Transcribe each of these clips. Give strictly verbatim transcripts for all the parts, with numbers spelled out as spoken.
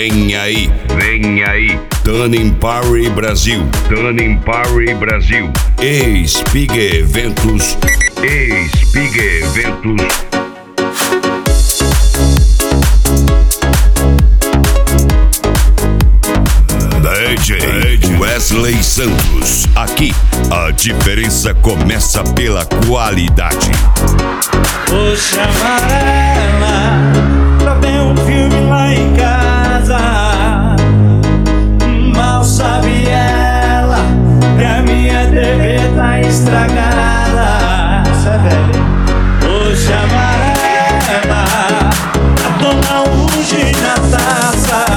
Vem aí, vem aí. Tanning Party Brasil. Tanning Party Brasil. Ex-Pig Eventos. Ex-Pig Eventos. D J Wesley Santos. Aqui a diferença começa pela qualidade. Vou chamar ela pra ver um filme lá em casa. Mal sabe ela que a minha T V tá estragada. Isso é velho. Vou chamar ela pra tomar um gin na taça.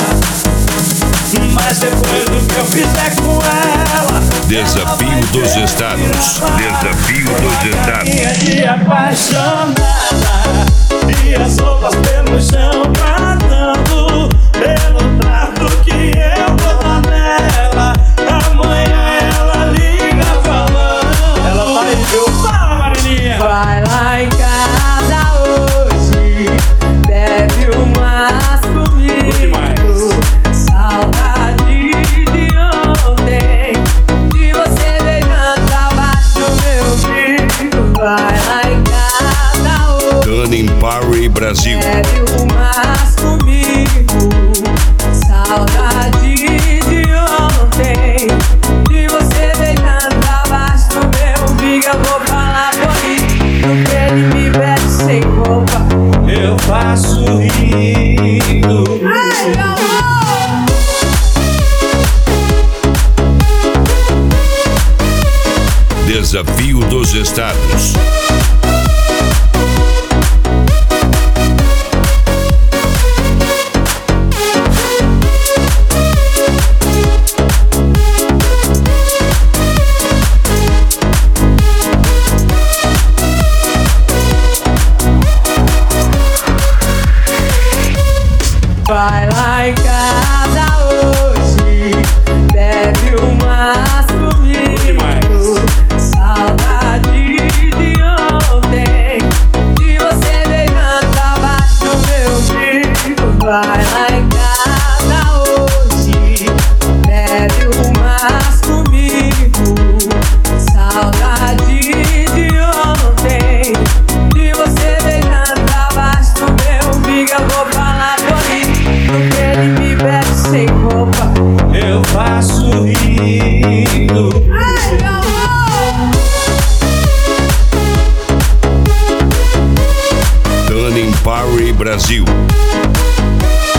Mas depois do que eu fizer com ela, Desafio dos Estados. Desafio dos Estados. minha de apaixonada. E as roupas pelo chão matando pelo trato que eu dou nela. Amanhã ela liga falando. Ela vai ver o fala, Marininha. Vai lá em casa hoje, bebe umas comigo. Saudade de ontem, de você beijando abaixo do meu umbigo. Vai lá em casa hoje, Tanning Party Brasil. bebe umas comigo. Saudade de ontem, de você beijando abaixo do meu umbigo. Eu vou falar por isso, porque ele me bebe sem roupa. Eu faço rindo. Ai, meu amor! Desafio dos Estados. Vai lá em casa hoje, bebe umas comigo. Saudade de ontem, de você beijando abaixo do meu umbigo. Vai lá em casa hoje, bebe umas comigo. Saudade de ontem, de você beijando abaixo do meu umbigo. Eu vou falar por isso, porque ele me bebe sem roupa. Eu faço rindo. Ai, meu amor! Tanning Party Brasil.